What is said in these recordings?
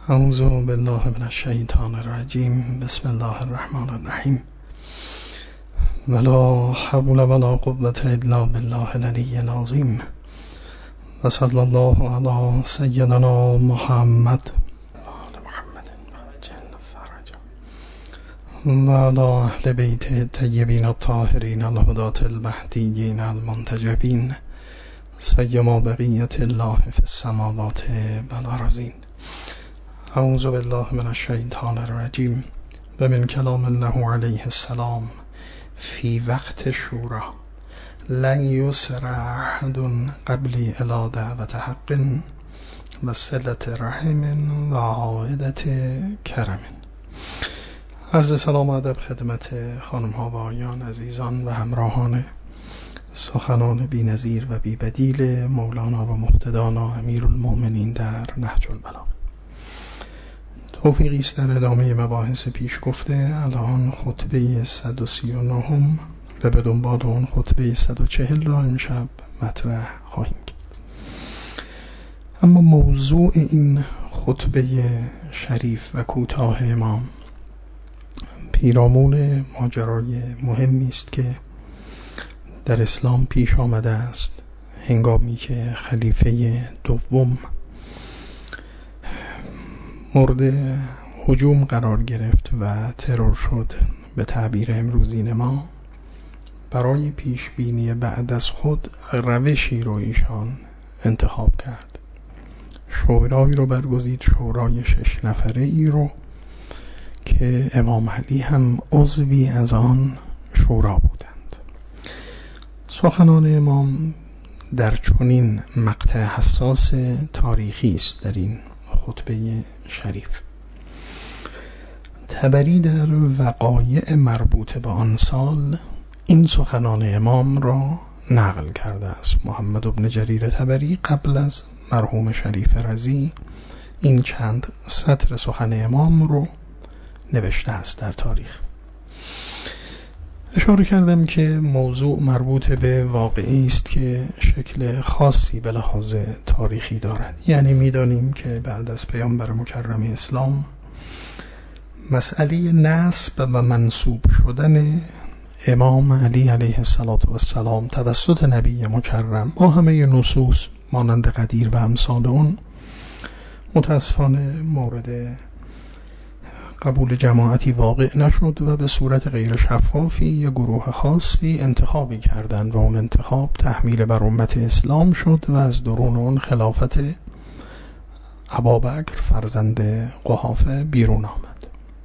اعوذ بالله من الشیطان الرجیم. بسم الله الرحمن الرحیم. ولا حول ولا قوة الا بالله العلی العظیم. و صلی الله علی سیدنا محمد و علی اهل بیت الطیبین الطاهرین الهداة المهدیین المنتجبین سیما بقیة الله فی السماوات و الارضین. اعوذ بالله من الشیطان الرجیم. و من کلام الله علیه السلام فی وقت شورا لن یسر احد قبلی الی دعوت حق و صلة رحم و عائدت کرم. عرض سلام و ادب خدمت خانم ها و آقایان عزیزان و همراهان سخنان بی‌نظیر و بی‌بدیل مولانا و مقتدانا امیرالمؤمنین در نهج البلاغه. توفیقی است در ادامه مباحث پیش گفته. الان خطبه 139 و به دنبال اون خطبه 140 را امشب مطرح خواهیم کرد. اما موضوع این خطبه شریف و کوتاه امام پیرامون ماجرای مهمی است که در اسلام پیش آمده است هنگامی که خلیفه دوم مورد هجوم قرار گرفت و ترور شد به تعبیر امروزین ما. برای پیش بینی بعد از خود روشی رو ایشان انتخاب کرد. شورایی رو برگزید، شورای 6 نفره ای رو که امام علی هم عضوی از آن شورا بودند. سخنان امام در چنین مقطع حساس تاریخی است در این خطبه شریف. طبری در وقایع مربوط به آن سال این سخنان امام را نقل کرده است. محمد بن جریر طبری قبل از مرحوم شریف رضی این چند سطر سخن امام رو نوشته است در تاریخ. اشاره کردم که موضوع مربوط به واقعی است که شکل خاصی به لحاظ تاریخی دارد. یعنی می‌دانیم که بعد از پیامبر مکرم اسلام مسئله نسب و منسوب شدن امام علی علیه السلام توسط نبی مکرم با همه نصوص مانند قدیر و امثال اون متاسفانه مورد قبول جماعتی واقع نشد و به صورت غیر شفافی یه گروه خاصی انتخابی کردند و اون انتخاب تحمیل بر امت اسلام شد و از درون اون خلافت ابوبکر فرزند قحافه بیرون آمد.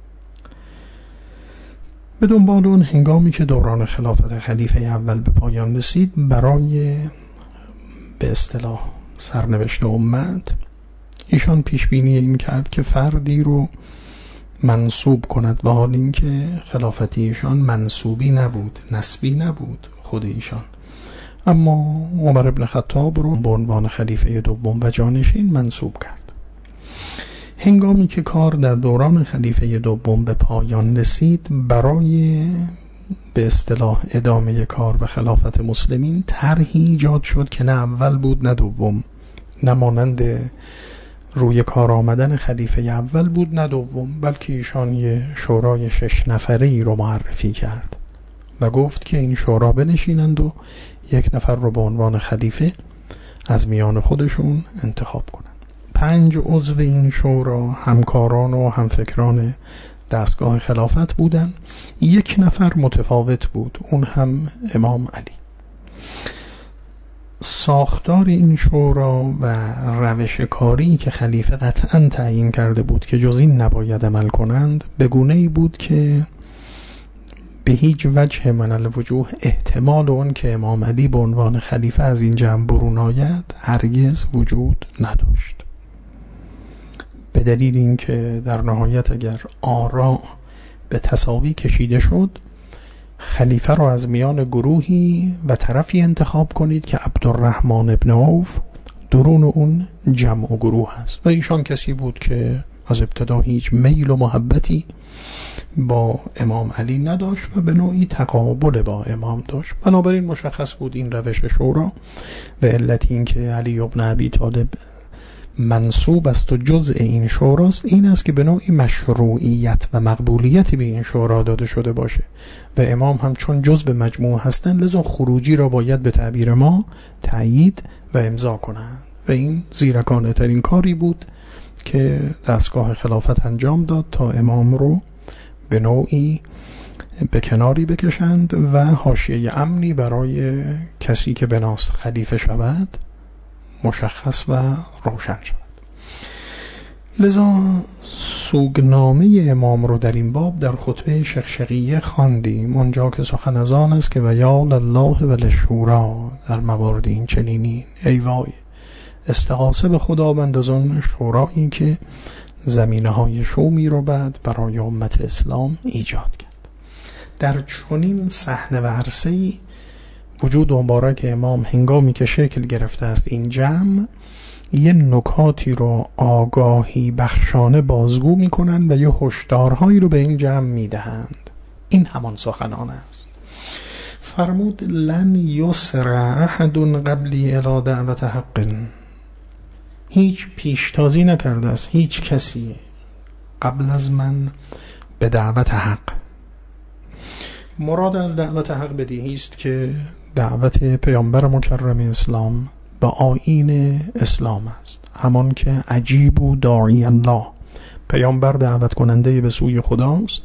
به دنبال اون هنگامی که دوران خلافت خلیفه اول به پایان رسید، برای به اصطلاح سرنوشت امت ایشان پیش بینی این کرد که فردی رو منسوب کند، با حال اینکه خلافت ایشان منسوبی نبود، نسبی نبود خود ایشان، اما عمر بن خطاب رو به عنوان خلیفه دوم و جانشین منسوب کرد. هنگامی که کار در دوران خلیفه دوم به پایان رسید، برای به اصطلاح ادامه کار و خلافت مسلمین طرحی ایجاد شد که نه اول بود نه دوم، نه مانند روی کار آمدن خلیفه اول بود نه دوم، بلکه ایشان یه شورای 6 نفره ای رو معرفی کرد و گفت که این شورا بنشینند و یک نفر رو به عنوان خلیفه از میان خودشون انتخاب کنند. 5 عضو این شورا همکاران و همفکران دستگاه خلافت بودند. 1 نفر متفاوت بود، اون هم امام علی. ساختار این شورا و روش کاری که خلیفه قطعاً تعیین کرده بود که جز این نباید عمل کنند به گونه‌ای بود که به هیچ وجه من الوجوه احتمال اون که امام علی به عنوان خلیفه از این جمع برون آید هرگز وجود نداشت. به دلیل اینکه در نهایت اگر آرا به تساوی کشیده شد، خلیفه را از میان گروهی و طرفی انتخاب کنید که عبدالرحمن ابن عوف درون اون جمع و گروه است و ایشان کسی بود که از ابتدا هیچ میل و محبتی با امام علی نداشت و به نوعی تقابل با امام داشت. بنابراین مشخص بود این روش شورا و علت این که علی ابن ابی طالب منسوب است و جزء این شوراست این است که به نوعی مشروعیت و مقبولیتی به این شورا داده شده باشه و امام هم چون جزء مجموعه هستن لذا خروجی را باید به تعبیر ما تأیید و امضا کنند و این زیرکانه ترین کاری بود که دستگاه خلافت انجام داد تا امام رو به نوعی به کناری بکشند و حاشیه امنی برای کسی که بناست خلیفه شود مشخص و روشن شود. لذا سوگنامه امام رو در این باب در خطبه شقشقیه خواندیم، اونجا که سخن از آن است که و یا الله و للشورا در موارد این چنینی، ای وای استغاثه به خداوند از اون شورایی که زمینه‌های شومی رو بعد برای امت اسلام ایجاد کرد. در چنین صحنه و عرصه‌ای وجود مبارک امام هنگامی که شکل گرفته است این جمع یه نکاتی رو آگاهی بخشانه بازگو میکنن و یه هشدارهایی رو به این جمع میدهند. این همان سخنان است. فرمود لن یسر احد قبلی الی دعوت حق، هیچ پیشتازی نکرده است هیچ کسی قبل از من به دعوت حق. مراد از دعوت حق بدیهی است که دعوت پیامبر مکرم اسلام به آیین اسلام است، همان که عجیب و داعی الله، پیامبر دعوت کننده به سوی خداست،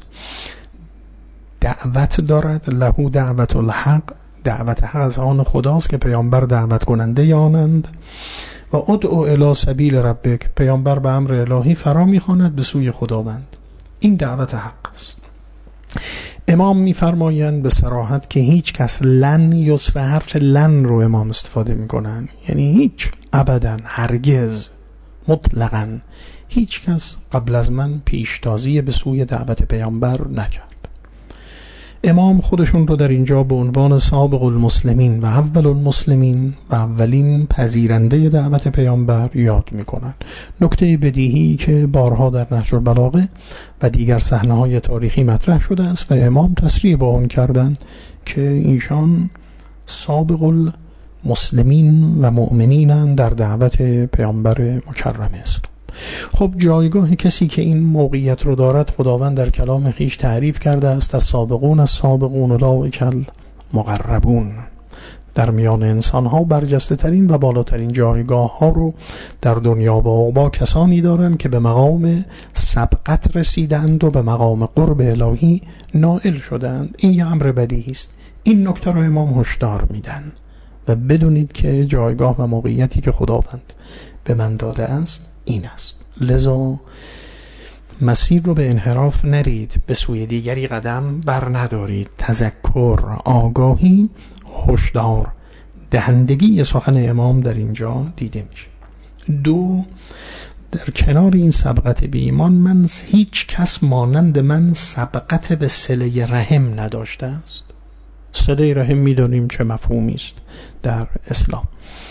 دعوت دارد، له دعوت الحق، دعوت حق از آن خداست که پیامبر دعوت کننده آنند، و ادعو الی سبیل ربک، پیامبر به امر الهی فرا میخواند به سوی خداوند. این دعوت حق است. امام میفرمایند به صراحت که هیچ کس لن یسر، حرف لن رو امام استفاده میکنن، یعنی هیچ، ابدا، هرگز، مطلقا هیچ کس قبل از من پیشتازی به سوی دعوت پیامبر نکرد. امام خودشون رو در اینجا به عنوان سابق المسلمین و اول المسلمین و اولین پذیرنده دعوت پیامبر یاد میکنن. نکته بدیهی که بارها در نهج البلاغه و دیگر صحنه‌های تاریخی مطرح شده است و امام تصریح با اون کردند که ایشان سابق المسلمین و مؤمنینن در دعوت پیامبر مکرم است. خب جایگاه کسی که این موقعیت رو دارد خداوند در کلام خویش تعریف کرده است، از سابقون اولئک المقربون، در میان انسان ها برجسته ترین و بالاترین جایگاه ها رو در دنیا و عقبا کسانی دارند که به مقام سبقت رسیدند و به مقام قرب الهی نائل شدند. این یه امر بدیهی است. این نکته رو امام هشدار میدن و بدونید که جایگاه و موقعیتی که خداوند به من داده است این است. لذا مسیر رو به انحراف نرید، به سوی دیگری قدم بر ندارید. تذکر، آگاهی، هشدار دهندگی سخن امام در اینجا دیده میشه. دو، در کنار این سبقت به ایمان، من هیچ کس مانند من سبقت به صله رحم نداشته است. صله رحم میدونیم چه مفهومی است در اسلام.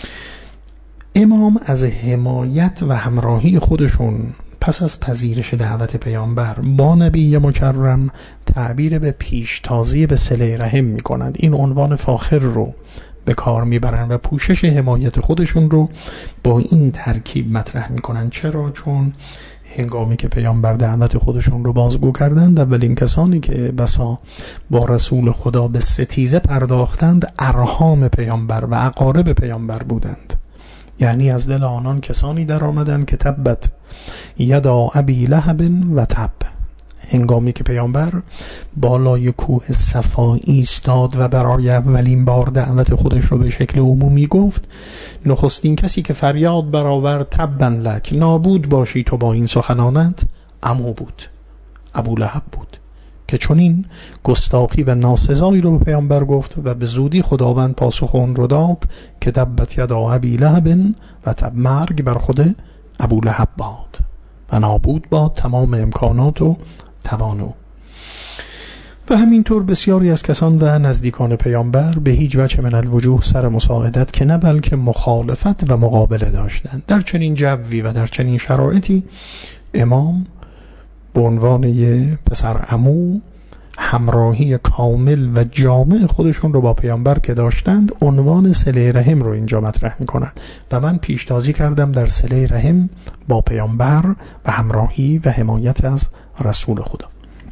امام از حمایت و همراهی خودشون پس از پذیرش دعوت پیامبر با نبی مکرم تعبیر به پیشتازی به صله رحم میکنند. این عنوان فاخر رو به کار میبرند و پوشش حمایت خودشون رو با این ترکیب مطرح میکنند. چرا؟ چون هنگامی که پیامبر دعوت خودشون رو بازگو کردند، اولین کسانی که بسا با رسول خدا به ستیزه پرداختند ارحام پیامبر و اقارب پیامبر بودند. یعنی از دل آنان کسانی در آمدند که تبت یدا ابی لهب و تب. هنگامی که پیامبر بالای کوه صفا ایستاد و برای اولین بار دعوت خودش رو به شکل عمومی گفت، نخستین کسی که فریاد برآورد تبا لک، نابود باشی تو با این سخنانت، عمو بود، ابو لهب بود که چنین گستاخی و ناسزایی رو به پیامبر گفت و به زودی خداوند پاسخ اون رو داد که تبت یدا ابی لهب و تب، مرگ بر خود ابو لهب باد و نابود باد تمام امکانات و توانو. و همینطور بسیاری از کسان و نزدیکان پیامبر به هیچ وجه من الوجوه سر مساعدت که نه بلکه مخالفت و مقابله داشتند. در چنین جوی و در چنین شرایطی امام به عنوان یه پسر عمو همراهی کامل و جامع خودشون رو با پیامبر که داشتند عنوان صله رحم رو اینجا مطرح میکنن و من پیشتازی کردم در صله رحم با پیامبر و همراهی و حمایت از رسول خدا.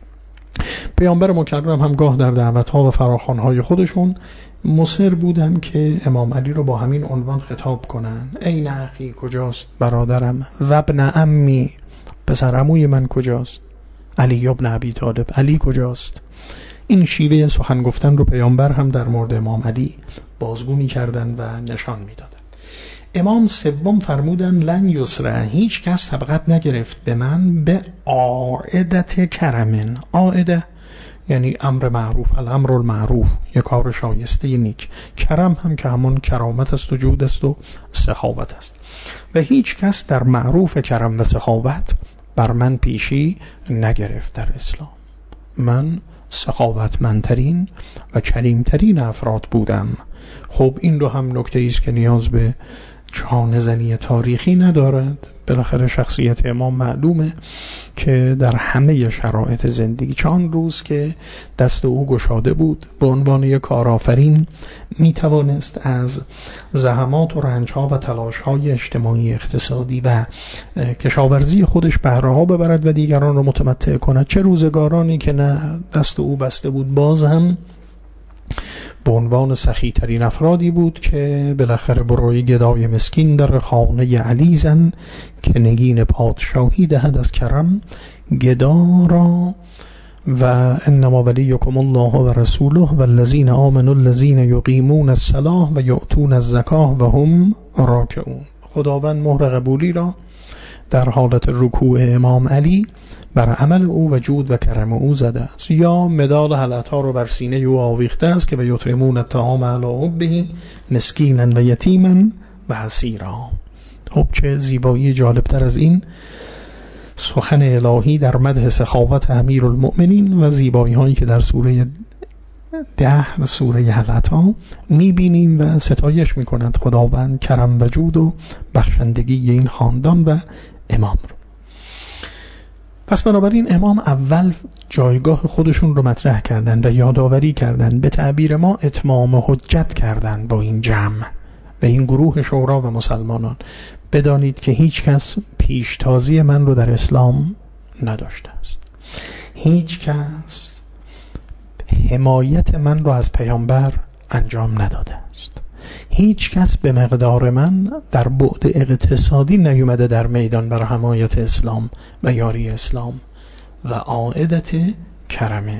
پیامبر مکرم همگاه در دعوت‌ها و فراخوان‌های خودشون مصر بودن که امام علی رو با همین عنوان خطاب کنن. این اخی کجاست برادرم؟ و ابن عمی پسر عموی من کجاست؟ علی ابن ابی طالب علی کجاست؟ این شیوه سخن گفتن رو پیامبر هم در مورد امام علی بازگو می‌کردن و نشان می‌دادن. امام سوم فرمودن لن یسرع، هیچ کس سبقت نگرفت به من به عائدت کرمن. عائده یعنی امر معروف، الامر المعروف، یک کار شایسته نیک. کرم هم که همون کرامت است و جود است و سخاوت است. و هیچ کس در معروف کرم و سخاوت بر من پیشی نگرفت در اسلام. من سخاوتمندترین و کریمترین افراد بودم. خب این رو هم نکته ایست که نیاز به چانه‌زنی تاریخی ندارد. بالاخره شخصیت امام معلومه که در همه شرایط زندگی، چند روز که دست او گشاده بود به عنوان یک کارآفرین، می توانست از زحمات و رنج‌ها و تلاش‌های اجتماعی اقتصادی و کشاورزی خودش بهره‌ها ببرد و دیگران را متمتع کند. چه روزگارانی که نه دست او بسته بود، باز هم به عنوان سخی‌ترین افرادی بود که بالاخره برای گدای مسکین در خانه علی زن که نگین پادشاهی دهد از کرم گدا را. و انما ولیکم الله و رسوله و الذین آمنوا الذین یقیمون الصلاة و یؤتون الزکاة و هم راکعون. خداوند مهر قبولی را در حالت رکوع امام علی بر عمل او و جود و کرم او زده است، یا مداد حلقه‌ها رو بر سینه او آویخته است که به یطعمون الطعام علی حبه مسکینا و یتیما و اسیرا. خب چه زیبایی جالبتر از این سخن الهی در مدح سخاوت امیرالمؤمنین و زیبایی هایی که در سوره 10 سوره حلقه‌ها می‌بینیم و ستایش می‌کند خداوند کرم و جود و بخشندگی این خاندان و امام رو. پس بنابراین امام اول جایگاه خودشون رو مطرح کردن و یادآوری کردن، به تعبیر ما اتمام حجت کردن با این جمع و این گروه شورا و مسلمانان. بدانید که هیچ کس پیشتازی من رو در اسلام نداشته است. هیچ کس حمایت من رو از پیامبر انجام نداده است. هیچ کس به مقدار من در بعد اقتصادی نیومده در میدان برای حمایت اسلام و یاری اسلام و عائدت کرمه.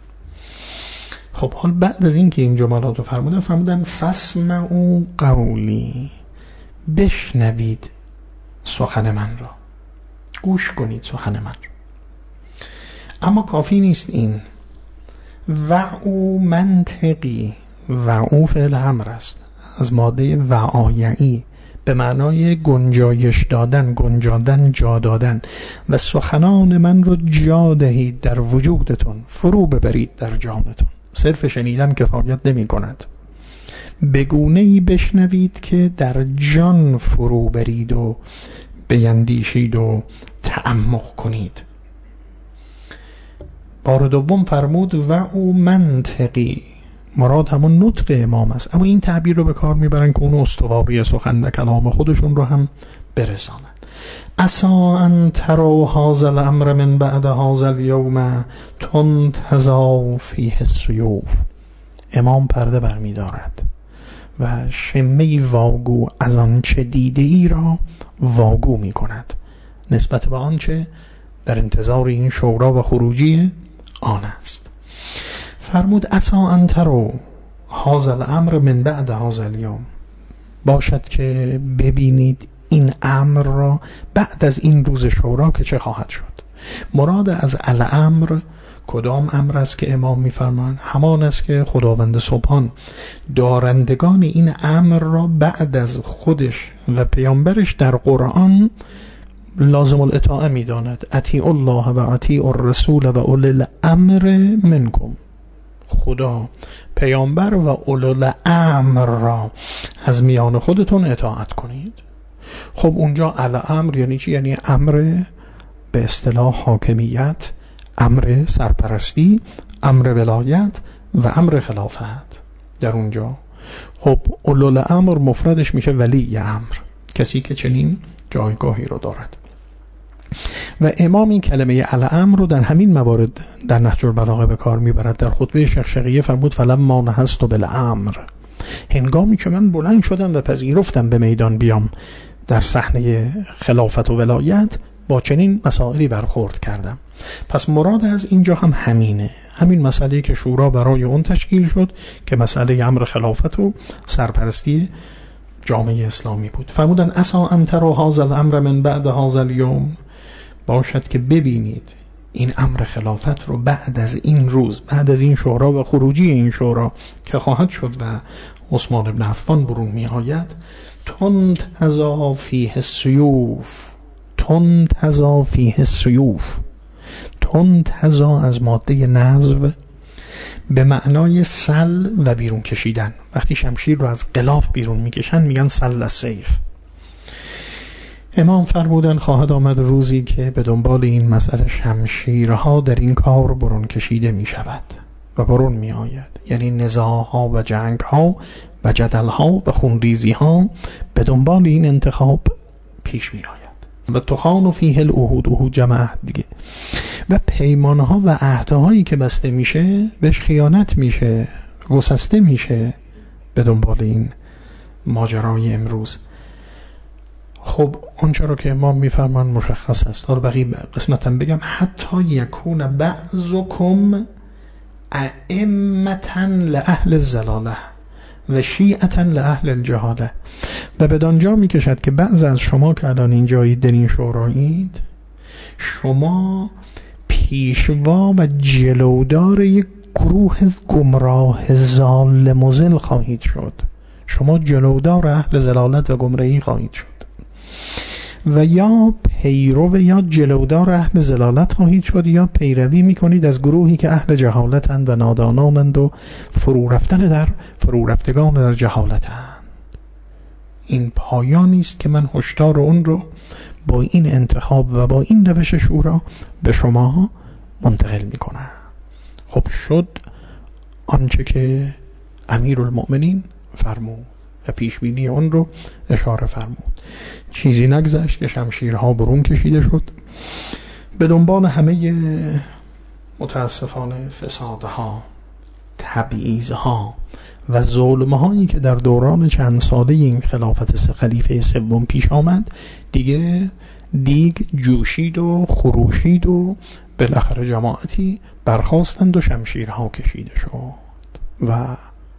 خب حال بعد از این که این جملات رو فرمودن فاسمعوا قولی، بشنوید سخن من را، گوش کنید سخن من را. اما کافی نیست این. وعو منطقی، وعو فعل امر است از ماده وعایعی به معنای گنجایش دادن، گنجادن، جا دادن. و سخنان من رو جا دهید در وجودتون، فرو ببرید در جانتون. صرف شنیدن کفایت نمی کند، بگونه‌ای بشنوید که در جان فرو برید و بیندیشید و تعمق کنید. بار دوم فرمود و او منطقی، مراد همون نطق امام است، اما این تعبیر رو به کار میبرن که اون استواری سخن و کلام خودشون رو هم برسانند. عسا ان تروا هذا الامر من بعد هذا اليوم تنتزع فیه السیوف. امام پرده برمیدارد و شمه واگو از آنچه دیده ای را واگو می کند نسبت به آنچه در انتظار این شورا و خروجی آن است. فرمود عسا ان تروا هذا الامر من بعد هذا اليوم، باشد که ببینید این امر را بعد از این روز شورا که چه خواهد شد. مراد از الامر کدام امر است که امام می‌فرمایند؟ همان است که خداوند سبحان دارندگان این امر را بعد از خودش و پیامبرش در قرآن لازم الاطاعه می‌داند. اطیعوا الله و اطیعوا الرسول و اولی الامر منکم. خدا، پیامبر و اولی الامر را از میان خودتون اطاعت کنید. خب اونجا الامر یعنی چی؟ یعنی امر به اصطلاح حاکمیت، امر سرپرستی، امر ولایت و امر خلافت در اونجا. خب اولوالامر مفردش میشه ولی امر، کسی که چنین جایگاهی رو دارد. و امام این کلمه الامر رو در همین موارد در نهج البلاغه به کار میبرد. در خطبه شقشقیه فرمود فلما نهضت بالامر، هنگامی که من بلند شدم و پذیرفتم به میدان بیام در صحنه خلافت و ولایت، با چنین مسائلی برخورد کردم. پس مراد از اینجا هم همینه، همین مسئله که شورا برای اون تشکیل شد که مسئله امر خلافت و سرپرستی جامعه اسلامی بود. فرمودن عسا ان تروا هذا الامر من بعد هذا اليوم، باشد که ببینید این امر خلافت رو بعد از این روز، بعد از این شورا و خروجی این شورا که خواهد شد و عثمان بن عفان برون می آید، تنتزا فیه السیوف، تنتزا فیه السیوف. تنتزا از ماده نزو به معنای سل و بیرون کشیدن. وقتی شمشیر رو از غلاف بیرون میکشن میگن سل السیف. امام فرمودن خواهد آمد روزی که به دنبال این مسئله شمشیرها در این کار برون کشیده می شود و برون می آید، یعنی نزاعها و جنگها و جدلها و خونریزیها به دنبال این انتخاب پیش می آید. و تخان فیه العهود، عهود جمع عهد دیگه، و پیمانها و عهدهایی که بسته میشه بهش خیانت میشه، گسسته میشه به دنبال این ماجرای امروز. خب آنچه رو که امام میفرمان مشخص است. حالا بقیه قسمتا بگم حتی یکون بعضکم ائمة لأهل الضلاله و شیعة لأهل الجهاله، و بدانجا میکشد که بعض از شما که الان اینجایید در این شورایید، شما پیشوا و جلودار یک گروه گمراه ضال مضل خواهید شد. شما جلودار اهل ضلالت و گمراهی خواهید شد و یا پیرو یا جلودار اهل ضلالت خواهید شد، یا پیروی میکنید از گروهی که اهل جهالتند و نادانانند و فرورفتگان در جهالتند. این پایانی است که من هشدار اون رو با این انتخاب و با این روش شورا به شما منتقل میکنم. خب شد آنچه که امیرالمؤمنین فرمود و پیشبینی اون رو اشاره فرمود. چیزی نگذشت که شمشیرها برون کشیده شد به دنبال همه متاسفانه فسادها، تبعیضها و ظلمهایی که در دوران چند ساله این خلافت خلیفه سوم پیش آمد. دیگ جوشید و خروشید و بالاخره جماعتی برخاستند و شمشیرها کشیده شد و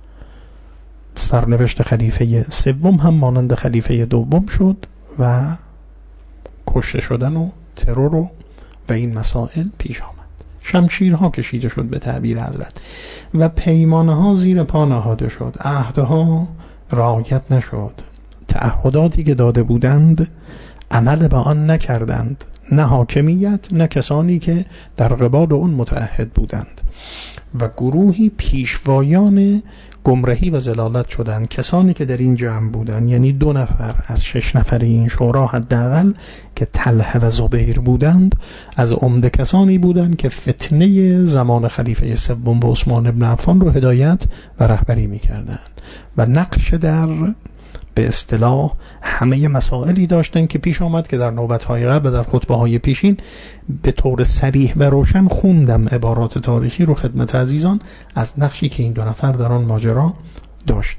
سرنوشت خلیفه سوم هم مانند خلیفه دوم شد و کشته شدن و ترور و این مسائل پیش آمد. شمشیرها کشیده شد به تعبیر حضرت و پیمانها زیر پا نهاده شد، عهدها رعایت نشد، تعهداتی که داده بودند عمل به آن نکردند، نه حاکمیت نه کسانی که در قبال اون متعهد بودند، و گروهی پیشوایان گمراهی و ضلالت شدند. کسانی که در این جمع بودند، یعنی 2 نفر از 6 نفر این شورا حداقل که طلحه و زبیر بودند، از عمده کسانی بودند که فتنه زمان خلیفه سوم و عثمان بن عفان رو هدایت و رهبری می‌کردند و نقش در به اصطلاح همه مسائلی داشتن که پیش آمد که در نوبت‌های قبل و در خطبه‌های پیشین به طور صریح و روشن خوندم عبارات تاریخی رو خدمت عزیزان از نقشی که این 2 نفر در آن ماجرا داشتن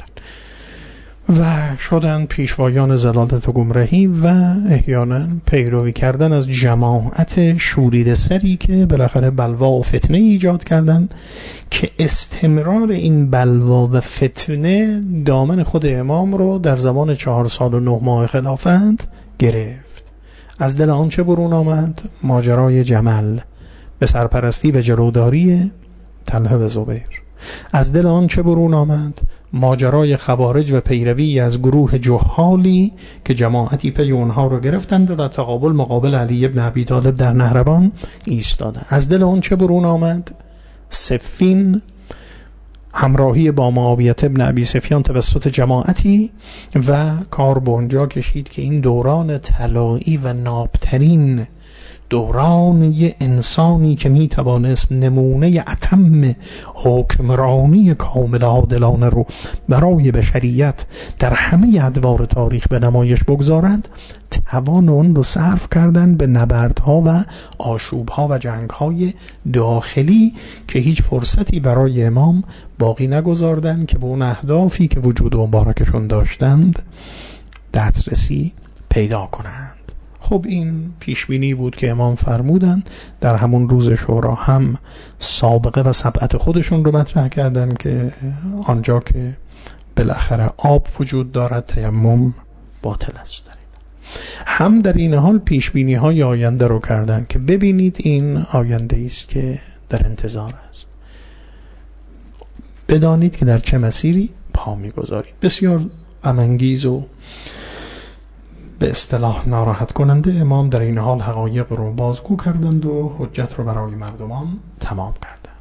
و شدن پیشوایان ضلالت و گمراهی و احیانا پیروی کردن از جماعت شورید سری که بالاخره بلوا و فتنه ایجاد کردن که استمرار این بلوا و فتنه دامن خود امام رو در زمان 4 سال و 9 ماه خلافت گرفت. از دل آن چه برون آمد؟ ماجرای جمل به سرپرستی و جلوداری طلحه و زبیر. از دل آن چه برون آمد؟ ماجرای خوارج و پیروی از گروه جهالی که جماعتی پی اونها رو گرفتند و تقابل مقابل علی ابن ابی طالب در نهروان ایستادند. از دل اون چه برون آمد؟ صفین، همراهی با معاویه ابن ابی سفیان توسط جماعتی و کار به اونجا کشید که این دوران طلایی و نابترین دوران یه انسانی که می توانست نمونه اتم حکمرانی کامل عادلانه رو برای بشریت در همه ادوار تاریخ به نمایش بگذارند، توان اون رو صرف کردن به نبردها و آشوبها و جنگهای داخلی که هیچ فرصتی برای امام باقی نگذاردن که به اون اهدافی که وجود مبارکشون داشتند دسترسی پیدا کنند. خب این پیشبینی بود که امام فرمودن. در همون روز شورا هم سابقه و سبعت خودشون رو مطرح کردن که آنجا که بالاخره آب وجود دارد تیمم باطل است. هم در این حال پیشبینی های آینده رو کردن که ببینید این آینده است که در انتظار است، بدانید که در چه مسیری پا می‌گذارید. بسیار غم‌انگیز و به اصطلاح ناراحت کننده امام در این حال حقایق رو بازگو کردند و حجت رو برای مردمان تمام کردند.